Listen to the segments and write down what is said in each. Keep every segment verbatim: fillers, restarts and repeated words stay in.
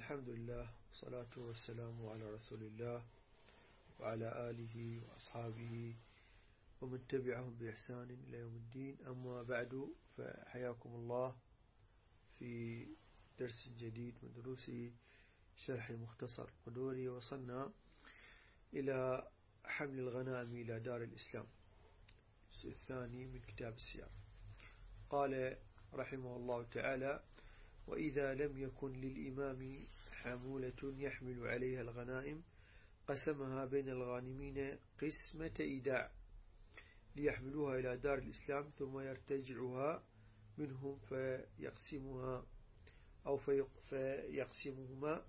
الحمد لله والصلاة والسلام على رسول الله وعلى آله وأصحابه ومن تبعهم بإحسان إلى يوم الدين. أما بعد، فحياكم الله في درس جديد من دروس شرح مختصر قدوري. وصلنا إلى حمل الغنائم إلى دار الإسلام، الجزء الثاني من كتاب السير. قال رحمه الله تعالى: وإذا لم يكن للإمام حمولة يحمل عليها الغنائم قسمها بين الغانمين قسمة إيداع ليحملوها إلى دار الإسلام، ثم يرتجعها منهم فيقسمها أو فيقسمهما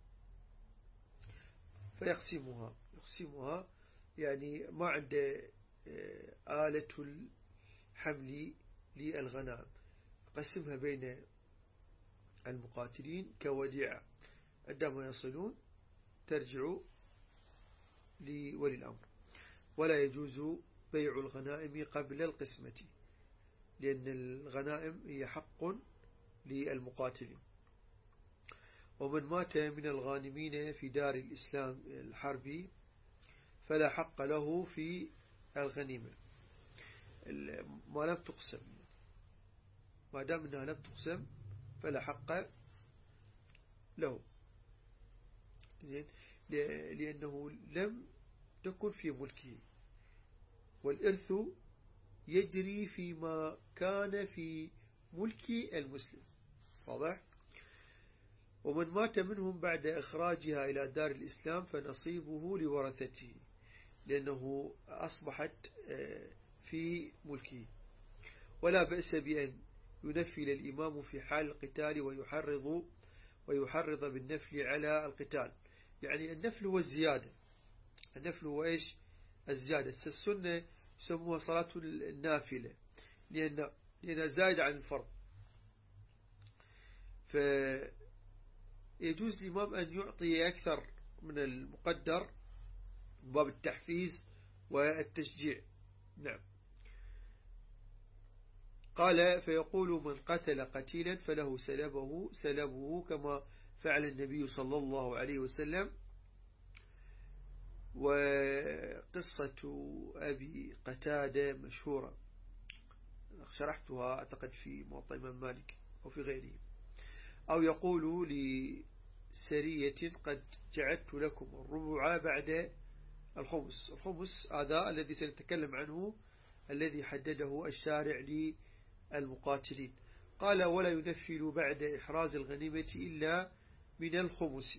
فيقسمها يقسمها يعني ما عنده آلة الحمل للغنائم، قسمها بين المقاتلين كوديعة، عندما يصلون ترجع لولي الأمر. ولا يجوز بيع الغنائم قبل القسمة، لأن الغنائم هي حق للمقاتلين. ومن مات من الغانمين في دار الإسلام الحربي فلا حق له في الغنيمة ما لم تقسم، ما دام أنها لم تقسم فلا حق له، لأنه لم تكن في ملكه، والإرث يجري فيما كان في ملك المسلم. واضح؟ ومن مات منهم بعد إخراجها إلى دار الإسلام فنصيبه لورثته، لأنه أصبحت في ملكه. ولا بأس بأن ينفل الإمام في حال القتال ويحرض ويحرض بالنفل على القتال، يعني النفل هو الزيادة. النفل هو إيش؟ الزيادة. السنة يسموها صلاة النافلة، لأن لأنها زائدة عن الفرض. فيجوز الإمام أن يعطي أكثر من المقدر باب التحفيز والتشجيع. نعم. قال: فيقول من قتل قتيلا فله سلبه سلبه كما فعل النبي صلى الله عليه وسلم. وقصة أبي قتادة مشهورة، شرحتها أعتقد في موطأ إمام مالك أو في غيره. أو يقول لسرية: قد جعلت لكم الربع بعد الخمس. الخمس هذا الذي سنتكلم عنه، الذي حدده الشارع للمقاتلين. قال: ولا ينفل بعد إحراز الغنيمة إلا من الخمس،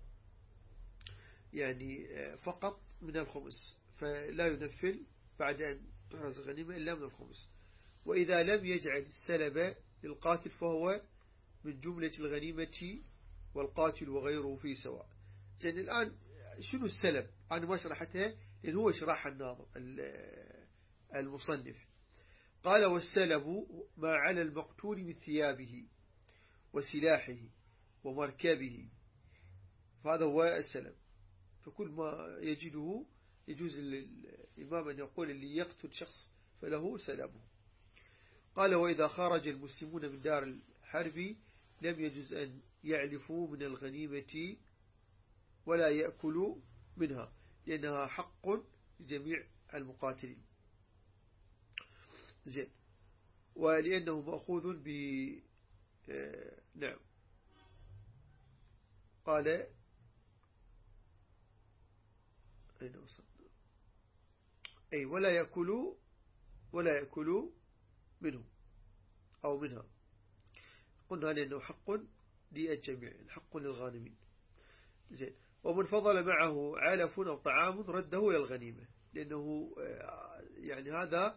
يعني فقط من الخمس، فلا ينفل بعد أن تحرز الغنيمة إلا من الخمس. وإذا لم يجعل السلب للقاتل فهو من جملة الغنيمة، والقاتل وغيره في سواء. زين، الآن شنو السلب؟ أنا ما شرحتها لأن هو شرح الناظر المصنف. قال: والسلب ما على المقتول من ثيابه وسلاحه ومركبه، فهذا هو السلب. فكل ما يجده يجوز للإمام أن يقول: اللي يقتل شخص فله سلبه. قال: وإذا خرج المسلمون من دار الحرب لم يجوز أن يعلفوا من الغنيمة ولا يأكلوا منها، لأنها حق لجميع المقاتلين. زين. ولأنه مأخوذ ب آه نعم. قال: أين وصلنا؟ أي ولا يأكلوا ولا يأكلوا منه أو منها. قلنا لأنه حق للجميع، حق للغانمين. زين. ومن فضل معه علف أو طعام رده إلى الغنيمة، لأنه يعني هذا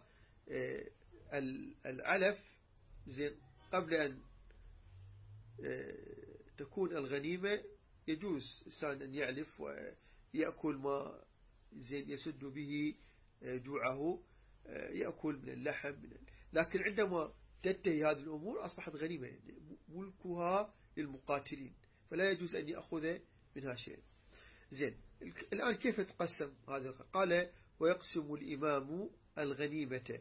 العلف زين قبل أن تكون الغنيمة يجوز إنسان أن يعلف ويأكل ما زين يسد به جوعه، يأكل من اللحم من ال... لكن عندما تنتهي هذه الأمور أصبحت غنيمة، يعني ملكها للمقاتلين، فلا يجوز أن يأخذ منها شيء. زين. الآن كيف تقسم هذا؟ قال: ويقسم الإمام الغنيمة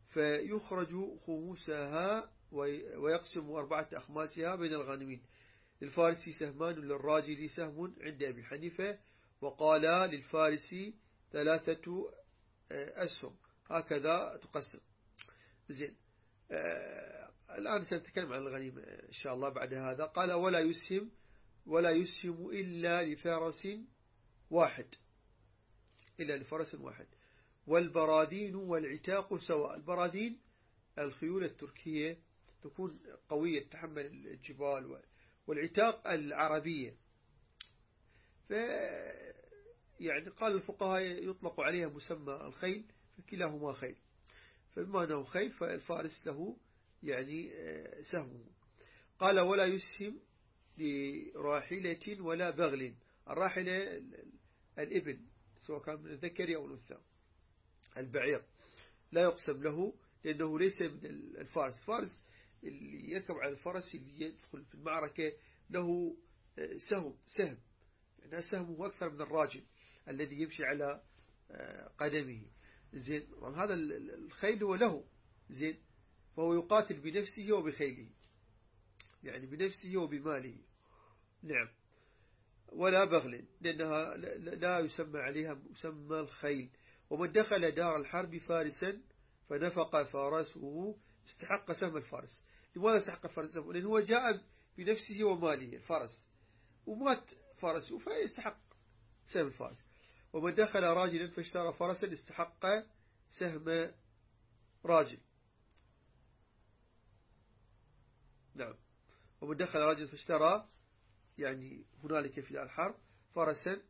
فيخرج خمسها ويقسم أربعة أخماسها بين الغانمين، للفارس سهمان للراجل سهم عند أبي حنيفة، وقال للفارس ثلاثة أسهم، هكذا تقسم. زين. آه الآن سنتكلم عن الغنيمة إن شاء الله بعد هذا. قال ولا يسهم ولا يسهم إلا لفرس واحد، إلا لفرس واحد. والبراذين والعتاق سواء. البراذين الخيول التركية تكون قوية تحمل الجبال، والعتاق العربية. ف يعني قال الفقهاء يطلق عليها مسمى الخيل، فكلاهما خيل، فبما أنه خيل فالفارس له يعني سهمه. قال ولا يسهم لراحلة ولا بغل. الراحلة الإبل سواء كان من الذكر أو الأنثى. البعير لا يقسم له لأنه ليس من الفارس. الفارس اللي يركب على الفرس اللي يدخل في المعركة له سهم سهم يعني سهمه أكثر من الراجل الذي يمشي على قدمه. زين. هذا الخيل هو له. زين. فهو يقاتل بنفسه وبخيله، يعني بنفسه وبماله. نعم. ولا بغل لأنها لا يسمى عليها مسمى الخيل. ومن دخل دار الحرب فارسا فنفق فارسه استحق سهم الفارس. لماذا استحق فارس سهمه؟ لأنه هو جاء بنفسه وماله الفارس ومات فارسه فيستحق سهم الفارس. ومن دخل راجلا فاشترى فرسا استحق سهم راجل. نعم. ومن دخل راجل فاشترى يعني هنالك في الحرب فرسا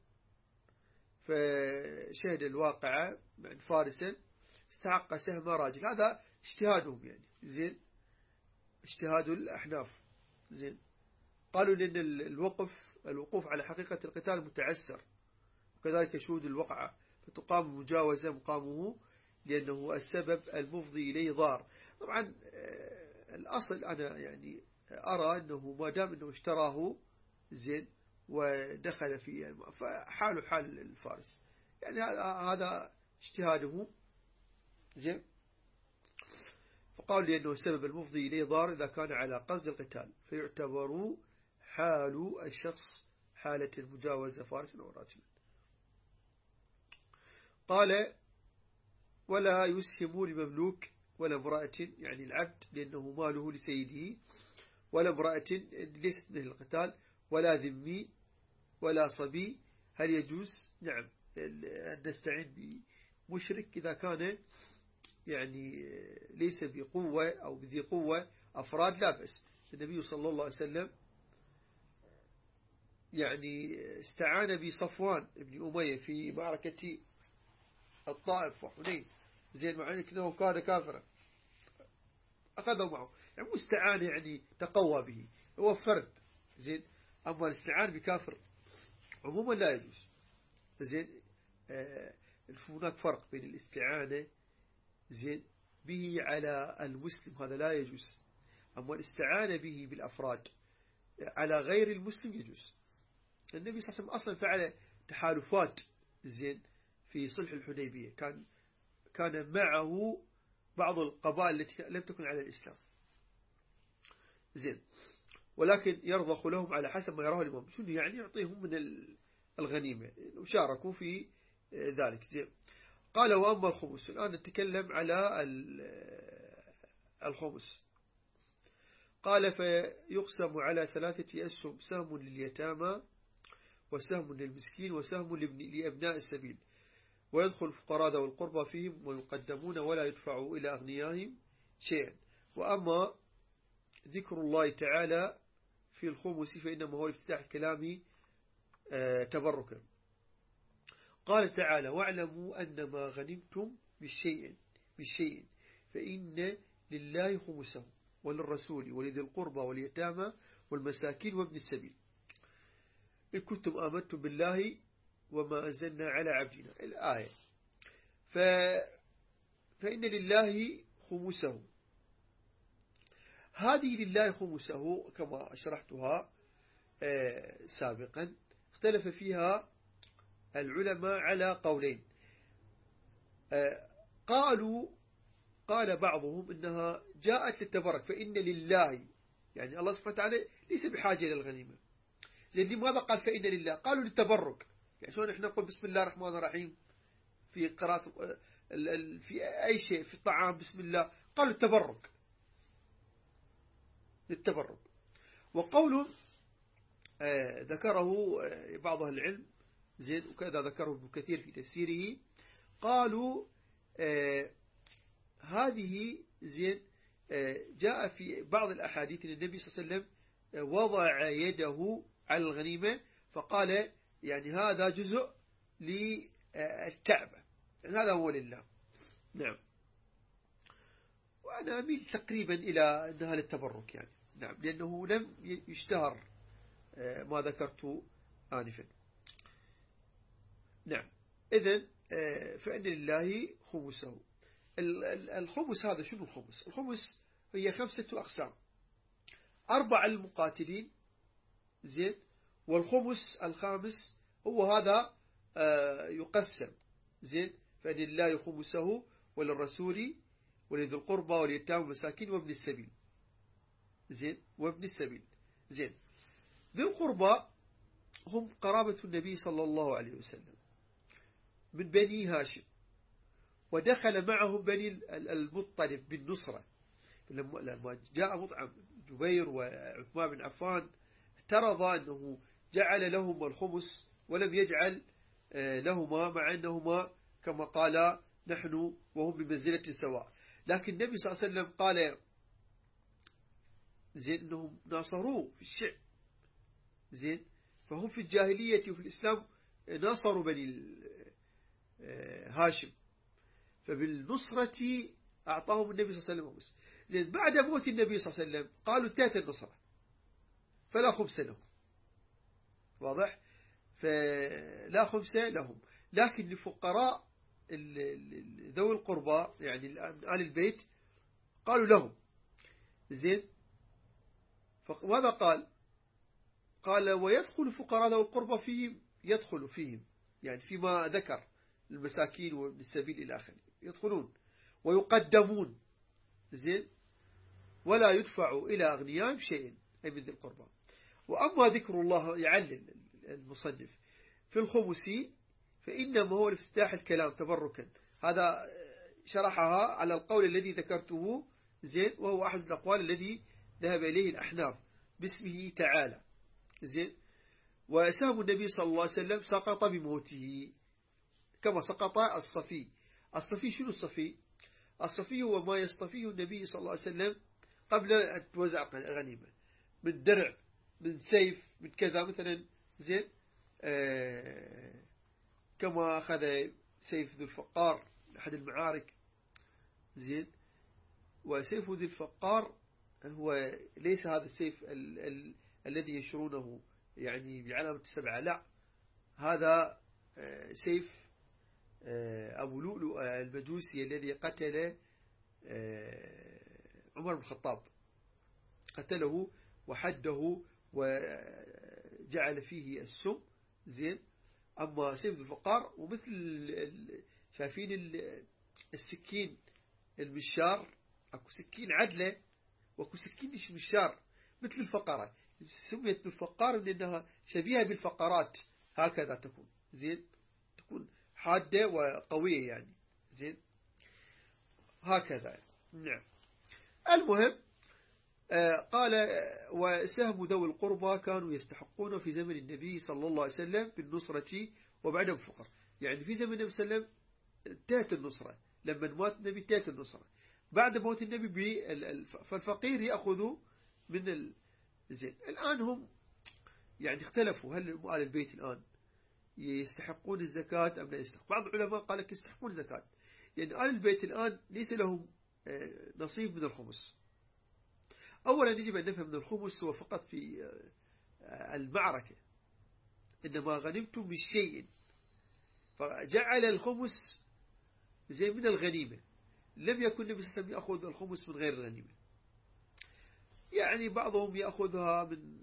فشهد الواقعة من فارسا استحق سهم راجل. هذا اجتهادهم يعني. زين. اجتهاد الأحناف. زين. قالوا لأن الوقف الوقوف على حقيقة القتال متعسر، وكذلك شهود الوقعة فتقام مجاوزة مقامه لأنه السبب المفضي إليه ضار. طبعا الأصل أنا يعني أرى أنه ما دام أنه اشتراه زين ودخل فيه فحاله حال الفارس، يعني هذا اجتهاده. زين. فقال لأنه السبب المفضي إليه ضار إذا كان على قصد القتال، فيعتبر حال الشخص حالة المجاوزة فارسا أو راجلا. قال ولا يسهم لمملوك ولا امرأة، يعني العبد لأنه ماله لسيده، ولا امرأة ليست من القتال، ولا ذمي ولا صبي. هل يجوز؟ نعم. أن نستعين بمشرك إذا كان يعني ليس بقوة أو بذي قوة أفراد لا بأس. النبي صلى الله عليه وسلم يعني استعان بصفوان ابن أمية في معركة الطائف وحنين. زين. مع أنه كان كافرا أخذوا معه، يعني مستعان يعني تقوى به، هو فرد. زين. أما الاستعان بكافر عموما لا يجوز. زين. آه هناك فرق بين الاستعانة زين به على المسلم، هذا لا يجوز. أما الاستعانة به بالأفراد على غير المسلم يجوز. النبي صلى الله عليه وسلم أصلا فعل تحالفات زين في صلح الحديبية، كان كان معه بعض القبائل التي لم تكن على الإسلام. زين. ولكن يرضخ لهم على حسب ما يراه الإمام، شنو يعني يعطيهم من الغنيمة وشاركوا في ذلك. زين. قال وأما الخمس. الآن نتكلم على الخمس. قال فيقسم على ثلاثة أسهم، سهم لليتامى وسهم للمسكين وسهم لأبناء السبيل، ويدخل الفقراء ذوي القربى فيهم ويقدمون ولا يدفعوا إلى أغنيائهم شيئا. وأما ذكر الله تعالى في الخمس فإنما هو افتتاح الكلام تبركا. قال تعالى واعلموا أن ما غنمتم بالشيء بالشيء فإن لله خمسه وللرسول ولذي القربى واليتامى والمساكين وابن السبيل إن كنتم آمنتم بالله وما أنزلنا على عبدنا الآية. ف... فإن لله خمسه، هذه لله خمسه كما شرحتها آه سابقا. اختلف فيها العلماء على قولين. آه قالوا قال بعضهم إنها جاءت للتبرك، فإن لله يعني الله سبحانه وتعالى ليس بحاجة إلى الغنيمة، زين لماذا قال فإن لله؟ قالوا للتبرك. يعني شلون احنا نقول بسم الله الرحمن الرحيم في قراءة في أي شيء في الطعام بسم الله، قالوا التبرك للتبرك. وقول آه ذكره آه بعض أهل العلم زين، وكذا ذكره ابن كثير في تفسيره، قالوا آه هذه زين آه جاء في بعض الأحاديث أن النبي صلى الله عليه وسلم آه وضع يده على الغنيمة فقال يعني هذا جزء للكعبة، يعني هذا هو لله. نعم. وأنا أميل تقريبا إلى أنها للتبرك يعني، نعم، لأنه لم يشتهر ما ذكرت آنفا. نعم. إذن فإن لله خمسه. الخمس هذا شنو الخمس؟ الخمس هي خمسة أقسام: أربع المقاتلين زين، والخمس الخامس هو هذا يقسم زين، فإن لله خمسه وللرسول ولذي القربى واليتامى والمساكين وابن السبيل زين، وابن السبيل زين. ذي القربى هم قرابة النبي صلى الله عليه وسلم من بني هاشم، ودخل معهم بني المطلب بالنصرة. لما جاء مطعم جبير وعثمان بن عفان اعترض أنه جعل لهم الخمس ولم يجعل لهما، مع أنهما كما قال نحن وهم بمنزلة سواء. لكن النبي صلى الله عليه وسلم قال زين أنهم ناصروه في الشعب زين، فهم في الجاهلية وفي الإسلام ناصروا بني هاشم، فبالنصرة أعطاهم النبي صلى الله عليه وسلم زين. بعد موت النبي صلى الله عليه وسلم قالوا انتهت النصرة فلا خمس لهم، واضح؟ فلا خمس لهم، لكن لفقراء ذوي القربى يعني آل البيت قالوا لهم زين. فماذا قال؟ قال ويدخل فقراء ذوي القربى فيهم، يدخل فيهم يعني فيما ذكر المساكين وابن السبيل إلى آخره يدخلون ويقدمون زين، ولا يدفع إلى أغنياء شيء أي من ذي القربى. وأما ذكر الله يعلل المصنف في الخمس فإنما هو الافتتاح الكلام تبركا، هذا شرحها على القول الذي ذكرته زين، وهو أحد الأقوال الذي ذهب إليه الأحناف باسمه تعالى زين. وسهم النبي صلى الله عليه وسلم سقط بموته كما سقط الصفي. الصفي شنو الصفي؟ الصفي هو ما يصطفيه النبي صلى الله عليه وسلم قبل أن توزع غنيمة، من درع، من سيف، من كذا مثلا زين، آه كما أخذ سيف ذو الفقار أحد المعارك زين. وسيف ذي الفقار هو ليس هذا السيف ال ال الذي يشرونه يعني بعلامة السبعة، لا، هذا آه سيف آه أبو لؤلؤ المجوسي الذي قتل آه عمر بن الخطاب، قتله وحده وجعل فيه السم زين. أما سيف ذو الفقار ومثل شايفين السكين المشار، أكو سكين عدلة وأكو سكين مش مشار مثل الفقرة، سميت بالفقار لأنها شبيهة بالفقرات، هكذا تكون زين، تكون حادة وقوية يعني زين هكذا. نعم. المهم آه قال وسهم ذوي القربى كانوا يستحقون في زمن النبي صلى الله عليه وسلم بالنصرة وبعد الفقر، يعني في زمن النبي صلى الله عليه وسلم انتهت النصرة، لما مات النبي انتهت النصرة، بعد موت النبي فالفقير يأخذ من ال... زين. الآن هم يعني اختلفوا هل آل البيت الآن يستحقون الزكاة أم لا يستحقون. بعض العلماء قال لك يستحقون الزكاة، يعني آل البيت الآن ليس لهم نصيب من الخمس. أولا يجب أن نفهم أن الخمس هو فقط في المعركة، إنما غنمتم من شيء فجعل الخمس زي من الغنيمة، لم يكن النبي صلى الله عليه وسلم يأخذ الخمس من غير الغنيمة، يعني بعضهم يأخذها من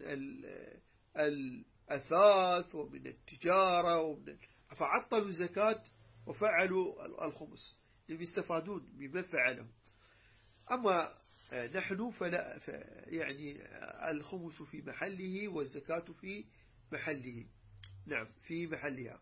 الأثاث ومن التجارة ومن فعطلوا الزكاة وفعلوا الخمس يستفادون بما فعلهم. أما نحن فلا يعني الخمس في محله والزكاة في محله. نعم في محلها.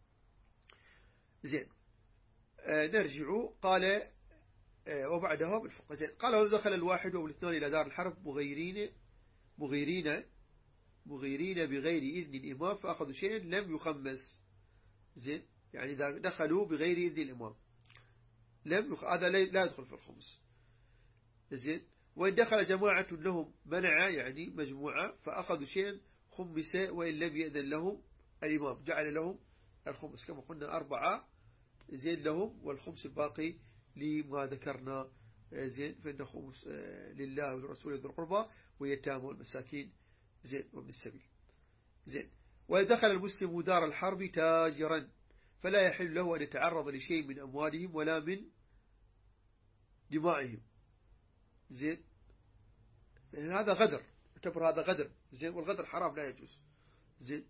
زين. آه نرجع. قال آه وبعدها بالفقه. زين. قال ودخل الواحد والاثنان إلى دار الحرب مغيرين مغيرين مغيرين بغير إذن الإمام فأخذوا شيئا لم يخمس. زين. يعني إذا دخلوا بغير إذن الإمام لم يخ... هذا لا يدخل في الخمس. زين. وإن دخل جماعة لهم منع يعني مجموعة فأخذوا شيئا خمس وإن لم يأذن لهم الإمام جعل لهم الخمس كما قلنا أربعة. زين لهم والخمس الباقي لما ذكرنا. زين. فإن خمس لله ولرسوله ذو القربى ويتامى والمساكين. زين. وابن السبيل. زين. ودخل المسلم دار الحرب تاجرا فلا يحل له أن يتعرض لشيء من أموالهم ولا من دمائهم. زين. يعني هذا غدر يعتبر هذا غدر. زين. والغدر حرام لا يجوز. زين.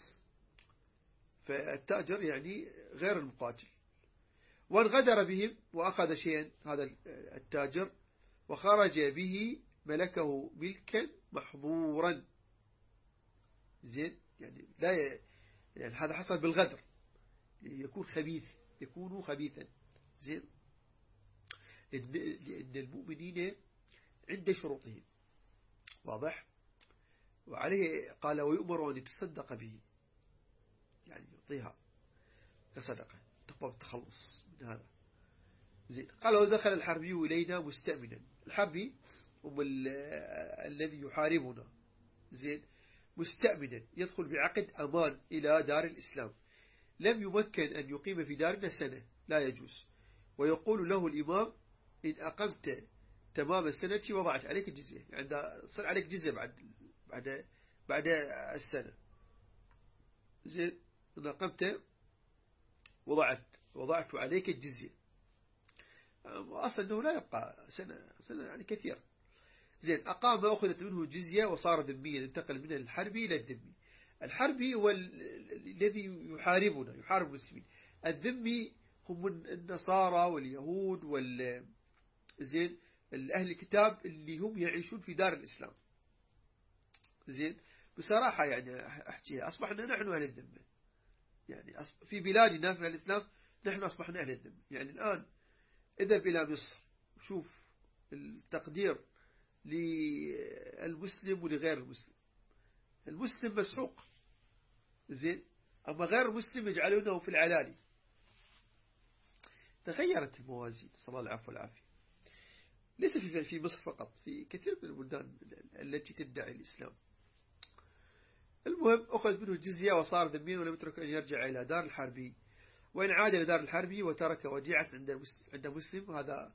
فالتاجر يعني غير المقاتل. وان غدر بهم وأخذ شيئا هذا التاجر وخرج به ملكه ملكا محظورا. زين. يعني لا ي... يعني هذا حصل بالغدر يكون خبيث يكون خبيثا. زين. لأن المؤمنين عند شروطهم واضح. وعليه قال ويؤمر أن يتصدق به يعني يعطيها كصدقة تقبل التخلص من هذا. زين. قال ودخل الحربي إلينا مستأمنا. الحربي هم الذي يحاربنا. زين. مستأمنا يدخل بعقد أمان إلى دار الإسلام لم يمكن أن يقيم في دارنا سنة لا يجوز. ويقول له الإمام إن أقمت تمام السنة وضعت عليك الجزية يعني صار عليك جزية بعد بعد بعد السنة. زين. إن أقمت وضعت وضعت عليك الجزية أصلا أنه لا يبقى سنة سنة يعني كثير. زين. أقام أخذت منه جزية وصار ذميا انتقل من الحربي إلى الذمي. الحربي هو الذي يحاربنا يحارب المسلمين. الذمي هم النصارى واليهود وال زين الأهل الكتاب اللي هم يعيشون في دار الإسلام. زين. بصراحة يعني أحكيها أصبحنا نحن أهل الذمة يعني في بلادنا في الإسلام نحن أصبحنا أهل الذمة. يعني الآن اذهب إلى مصر شوف التقدير للمسلم ولغير المسلم. المسلم مسحوق. زين. أما غير المسلم يجعلونه في العلالي. تغيرت الموازين صلى الله العفو والعافية. ليس في في مصر فقط في كثير من البلدان التي تدعي الإسلام. المهم أخذ منه الجزية وصار ذمين ولم يترك أن يرجع إلى دار الحربي. وإن عاد إلى دار الحربي وترك وديعة عند عند مسلم هذا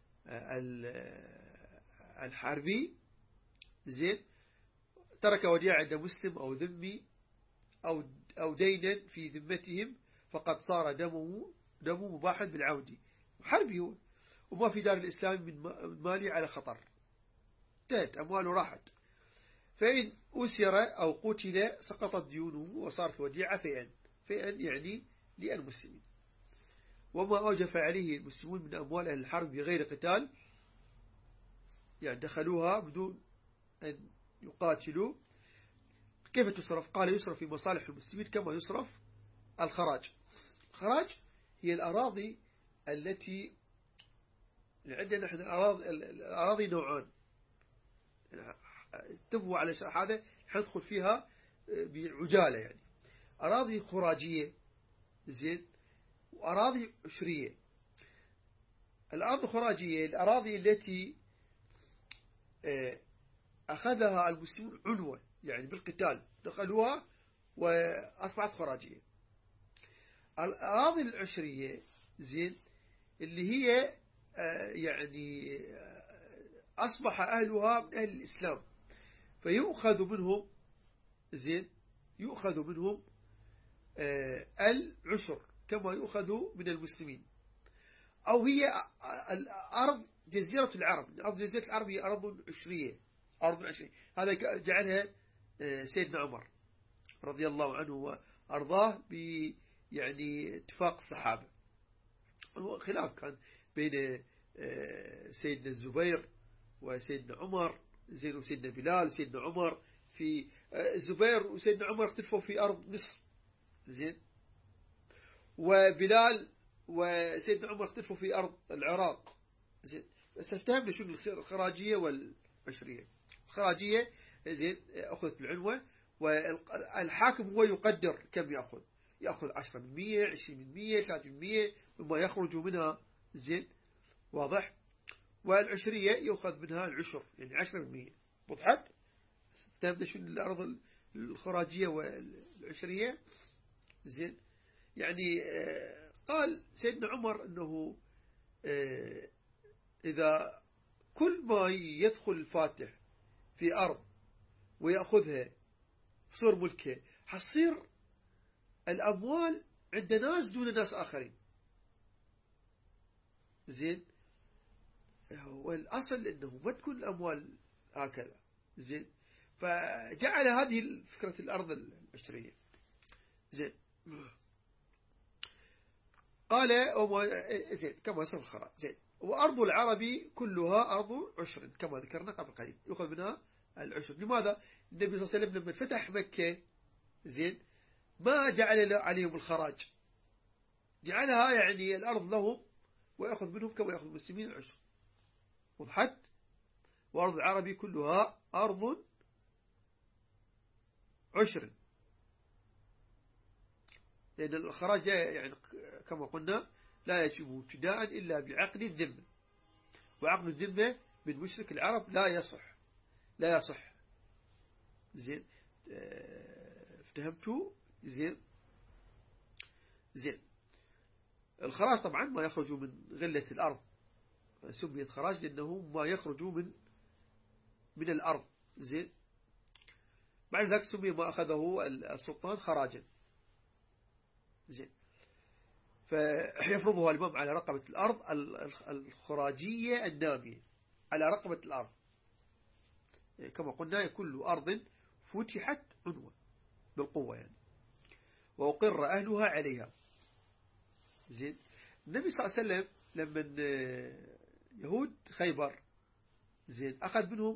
الحربي. زين. ترك وديعة عند مسلم أو ذمي أو أو دينا في ذمتهم فقد صار دمه دمه مباحا بالعودي. حربي هو وما في دار الإسلام من مالي على خطر انتهت أمواله راحت. فإن أسر أو قتل سقطت ديونه وصارت وديعة فئا فئا يعني للمسلمين. وما أوجف عليه المسلمون من أموال أهل الحرب بغير قتال يعني دخلوها بدون أن يقاتلوا كيف تصرف؟ قال يصرف في مصالح المسلمين كما يصرف الخراج. الخراج هي الأراضي التي عندنا نحن الأراضي, الأراضي نوعان انتبهوا على هذا حندخل فيها بعجالة يعني أراضي خراجية. زين. وأراضي عشرية. الأراضي الخراجية الأراضي التي أخذها المسلمون عنوة يعني بالقتال دخلوها وأصبحت خراجية. الأراضي العشرية زين اللي هي يعني أصبح أهلها من أهل الإسلام فيؤخذ منهم. زين. يؤخذ منهم العشر كما يؤخذ من المسلمين. أو هي الأرض جزيرة العرب. أرض جزيرة العرب هي أرض عشرية أرض عشرية. هذا جعلها سيدنا عمر رضي الله عنه وأرضاه ب يعني اتفاق الصحابة. خلاف كان بين سيدنا الزبير وسيدنا عمر. زين. وسيدنا بلال وسيدنا عمر في الزبير وسيدنا عمر اختلفوا في أرض مصر، زين، وبلال وسيدنا عمر اختلفوا في أرض العراق، زين. بس افتهمنا شو الخراجية والعشرية. الخراجية زين أخذت بالعنوة، والحاكم هو يقدر كم يأخذ، يأخذ عشرة بالمية، عشرين بالمية، ثلاثين بالمية مما يخرج منها، زين، واضح. والعشرية يأخذ منها العشر، يعني عشرة بالمية. وضحت؟ افتهمنا شو الأرض الخراجية والعشرية، زين. يعني قال سيدنا عمر أنه إذا كل ما يدخل الفاتح في أرض ويأخذها صور ملكه، حصير الأموال عند ناس دون ناس آخرين، زين. والأصل أنه ما تكون الأموال هكذا، زين. فجعل هذه فكرة الأرض العشرية، زين. قال زين كما صار الخراج، زين. وأرض العربي كلها أرض عشر كما ذكرنا قبل قليل، يأخذ منها العشر. لماذا؟ النبي صلى الله عليه وسلم لما فتح مكة، زين، ما جعل عليهم الخراج، جعلها يعني الأرض لهم ويأخذ منهم كما يأخذ المسلمين العشر. وضحت؟ وأرض العربي كلها أرض عشر، لأن الخراج يعني كما قلنا لا يجب ابتداء إلا بعقد الذمة، وعقد الذمة من مشرك العرب لا يصح، لا يصح، زين. افتهمتوا؟ زين، زين. الخراج طبعا ما يخرج من غلة الأرض، سميت خراج لأنه ما يخرج من من الأرض، زين. بعد ذلك سمي ما أخذه السلطان خراجا، زين. فيفرضها الإمام على رقبة الأرض الخراجية النامية، على رقبة الأرض، كما قلنا كل أرض فتحت عنوة بالقوة يعني، وأقر أهلها عليها، زين. النبي صلى الله عليه وسلم لما يهود خيبر، زين، أخذ منهم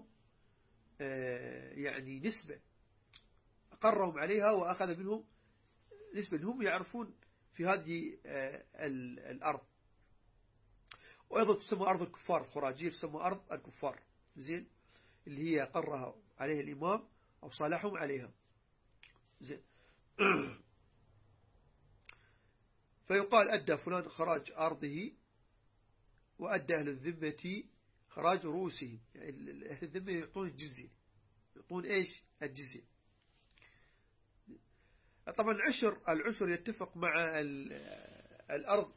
يعني نسبة، أقرهم عليها وأخذ منهم نسبة، هم يعرفون في هذه الأرض. وأيضا تسمى أرض الكفار، الخراجية تسمى أرض الكفار، زين، اللي هي قرها عليها الإمام أو صالحهم عليها، زين. فيقال أدى فلان خراج أرضه، وأدى أهل الذمة خراج رؤوسهم، يعني أهل الذمة يعطون الجزية، يعطون إيش؟ الجزية. طبعا العشر العشر يتفق مع الأرض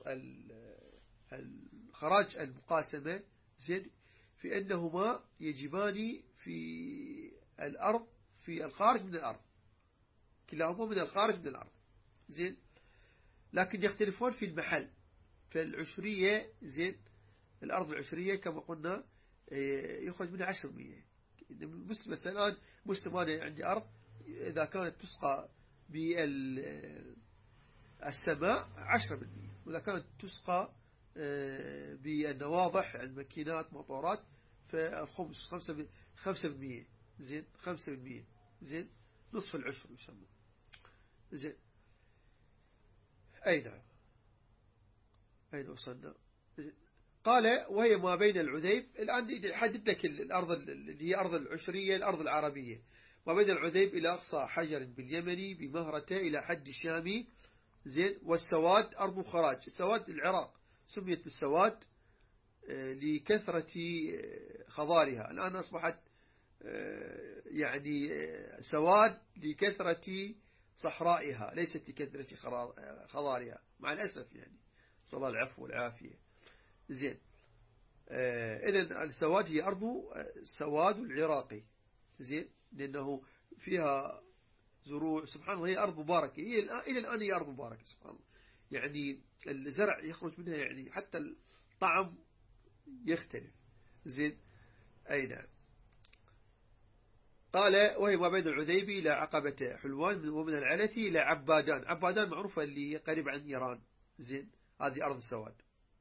الخراج المقاسمة، زين، في أنهما يجبان في الأرض في الخارج من الأرض، كلاهما من الخارج من الأرض، زين. لكن يختلفون في المحل. فالعشرية، زين، الأرض العشرية كما قلنا يخرج منها عشر بالمئة. مسلم مثلا الآن مسلم أنا عندي أرض، إذا كانت تسقى بالسماء عشرة بالمئة، وإذا كانت تسقى بالنواضح الماكينات موتورات فالخمس خمسة خمسة بالمئة، زين، خمسة بالمئة، زين، نصف العشر يسمى، زين. أين أين وصلنا؟ قال وهي ما بين العذيب، الآن يحدد لك الأرض اللي هي أرض العشرية، الأرض العربية، ما بين العذيب إلى أقصى حجر باليمني بمهرته إلى حد الشامي، زين. والسواد أرض خراج، السواد العراق سميت بالسواد لكثرة خضارها، الآن أصبحت يعني سواد لكثرة صحرائها، ليست لكثرة خضارها، مع الأسف يعني، صلى الله العفو والعافية، زين. إذن السواد هي أرض السواد العراقي، زين، لأنه فيها زروع، سبحان الله، هي أرض مباركة، هي إلى الآن هي أرض مباركة، سبحان الله، يعني الزرع يخرج منها، يعني حتى الطعم يختلف، زين. أي نعم. قال وهي ما بين العذيبي إلى عقبة حلوان، ومن العلتي إلى عبادان، عبادان معروفة اللي قريب عن إيران، زين، هذه أرض السواد،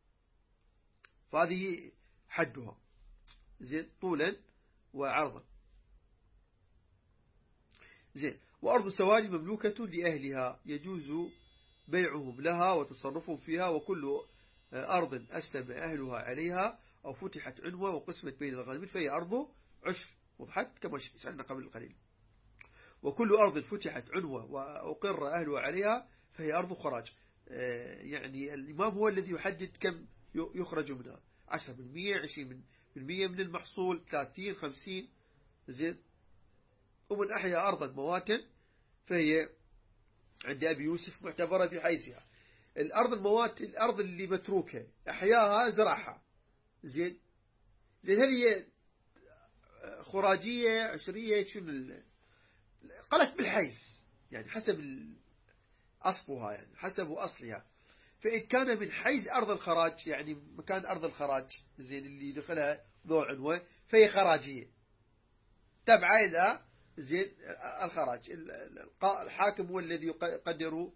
فهذه حدها، زين، طولا وعرضا. زين. وأرض سواني مملوكة لأهلها يجوز بيعهم لها وتصرفهم فيها، وكل أرض أسلم أهلها عليها أو فتحت عنوة وقسمت بين الغانمين فهي أرض عشر. وضحت كما شرحنا قبل قليل. وكل أرض فتحت عنوة وأقر أهلها عليها فهي أرض خراج. يعني الإمام هو الذي يحدد كم يخرج منها، عشرة بالمئة، عشرين بالمئة من المحصول، ثلاثين، خمسين. زين. ومن أحيا أرضا مواتا فهي عند أبي يوسف معتبرة بحيثها. الأرض الموات الأرض اللي متروكة أحياها زرعها. زين. زين هل هي خراجية عشرية شنو؟ قالت بالحيث، يعني حسب أصلها، يعني حسب أصلها. فإن كان من حيث أرض الخراج، يعني مكان أرض الخراج زين اللي دخلها ذو عنوة فهي خراجية تبع إلى زين الخراج. الحاكم هو الذي يقدر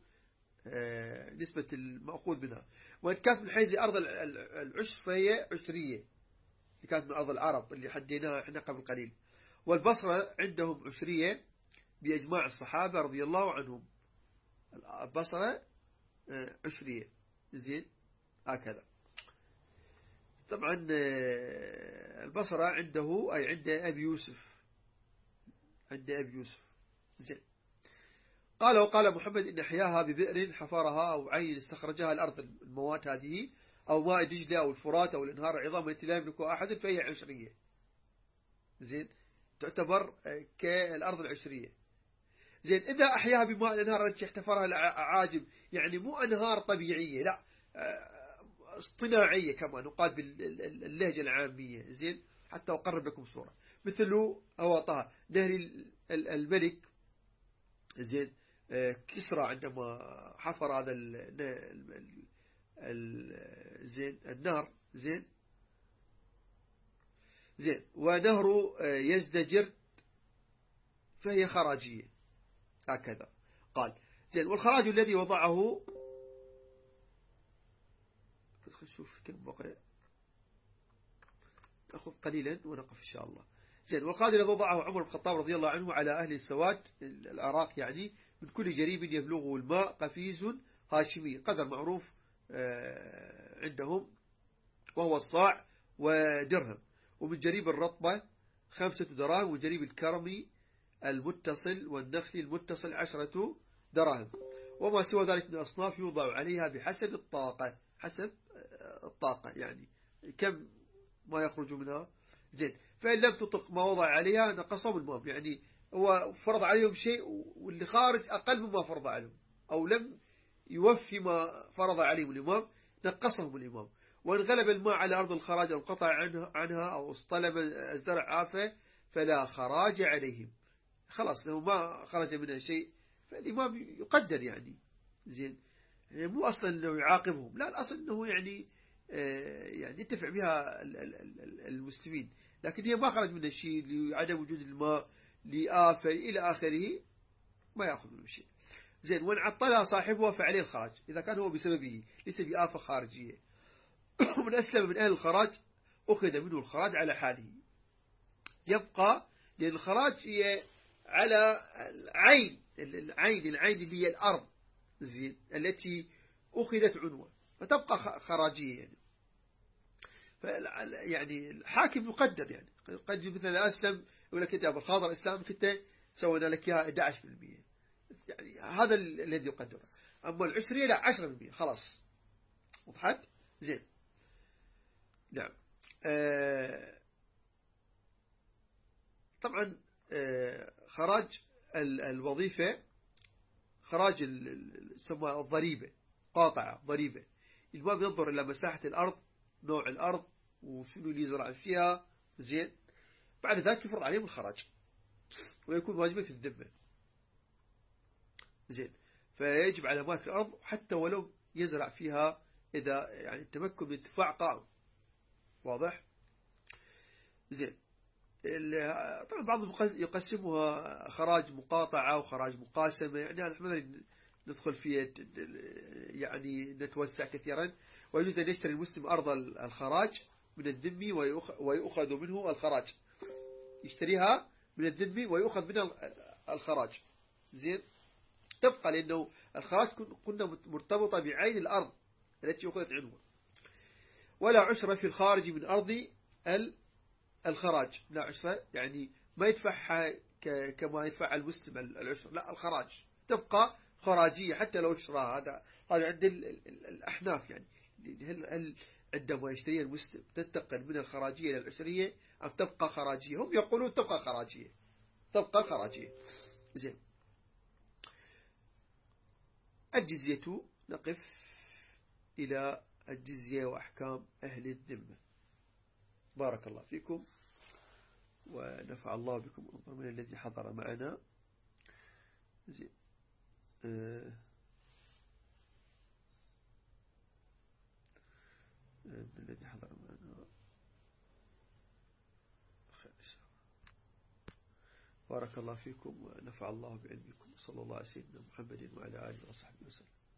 نسبة المأخوذ منها. وإن كانت من حيث أرض العشر فهي عشرية، اللي كانت من أرض العرب اللي حديناها احنا قبل قليل. والبصرة عندهم عشرية بإجماع الصحابة رضي الله عنهم. البصرة عشرية. زين هكذا. طبعا البصرة عنده أي عند أبي يوسف، عند أبي يوسف. زين. قال وقال محمد إن أحياها ببئر حفرها أو عين استخرجها الأرض الموات هذه، أو ماء دجلة أو الفرات أو الانهار العظام التي لا يملكها أحد فهي عشرية. زين تعتبر كالأرض العشرية. زين. إذا أحياها بماء الانهار التي احتفرها العاجم، يعني مو أنهار طبيعية، لا اصطناعية كما نقال باللهجة العامية. زين حتى أقرب لكم صورة. مثل أواطها نهر الملك. زين كسرى عندما حفر هذا زين النهر. زين. زين. ونهر يزدجر فهي خراجية هكذا قال. زين. والخراج الذي وضعه، شوف كم بقى، نأخذ قليلا ونقف إن شاء الله. زين. والخراج الذي وضعه عمر بن الخطاب رضي الله عنه على أهل السواد العراق، يعني من كل جريب يبلغه الماء قفيز هاشمي، قدر معروف عندهم وهو الصاع ودرهم. ومن جريب الرطبة خمسة دراهم، وجريب الكرمي المتصل والنخل المتصل عشرة دراهم. وما سوى ذلك من أصناف يوضع عليها بحسب الطاقة، حسب الطاقة يعني كم ما يخرج منها. زين. فإن لم تطق ما وضع عليها نقصهم المام، يعني هو فرض عليهم شيء واللي خارج أقل مما فرض عليهم، أو لم يوفي ما فرض عليهم الإمام نقصهم الإمام. وإن غلب الماء على أرض الخراج أو قطع عنها أو اصطلب الزرع عافة فلا خراج عليهم، خلاص لو ما خرج منها شيء فالإمام يقدر يعني. زين. يعني مو أصلا أنه يعاقبهم، لا، الأصل أنه يعني يعني ينتفع بها المسلمين، لكن هي ما خرج منها شيء لعدم وجود الماء لآفة إلى آخره ما يأخذ منه شيء. زين. وإن عطلها صاحبها فعليه الخراج إذا كان هو بسببه ليس بآفة خارجية. من أسلم من أهل الخراج أخذ منه الخراج على حاله، يبقى، لأن الخراج هي على العين العين العين اللي هي الأرض. زين. التي أخذت عنوة فتبقى خراجية يعني. يعني الحاكم يقدر، يعني قد مثلا أسلم يقول لك أنت أبو الخاضر إسلام كنت سوينا لك إياها إحدى عشر بالمئة، يعني هذا الذي يقدره. أما العشرية لا، عشرة بالمئة خلاص. وضحت؟ زين. نعم. آه طبعا آه خراج الوظيفة، خراج يسمى الضريبة، قاطعة ضريبة. الإمام ينظر إلى مساحة الأرض، نوع الأرض وشنو اللي يزرع فيها. زين. بعد ذلك يفرض عليهم الخراج ويكون واجبا في الذمة. زين. فيجب على مالك الأرض حتى ولو يزرع فيها إذا يعني التمكن من انتفاع قائم. واضح؟ زين. طبعا بعضهم يقسمها خراج مقاطعة وخراج مقاسمة، يعني هذا احنا ندخل فيه يعني نتوسع كثيرا. ويجوز أن يشتري المسلم أرض الخراج من الذمي ويؤخذ منه الخراج، يشتريها من الذمي ويؤخذ منها الخراج. زين، تبقى، لأنه الخراج كنا مرتبطة بعين الأرض التي أخذت عنوة. ولا عشر في الخارج من أرض الخراج، لا عشر يعني ما يدفعها كما يدفع المسلم العشر، لا، الخراج تبقى خراجية حتى لو اشتراها. هذا هذا عند الأحناف يعني. هل هل عندما يشتري المسلم تنتقل من الخراجية إلى العشرية أم تبقى خراجية؟ هم يقولون تبقى خراجية، تبقى خراجية. زين، الجزية، نقف إلى الجزية وأحكام أهل الذمة. بارك الله فيكم ونفع الله بكم. انظر من الذي حضر معنا. زين، آه من الذي حضر معنا، بارك الله فيكم ونفع الله بعلمكم. صلى الله عليه وسلم محمد وعلى آله وصحبه وسلم.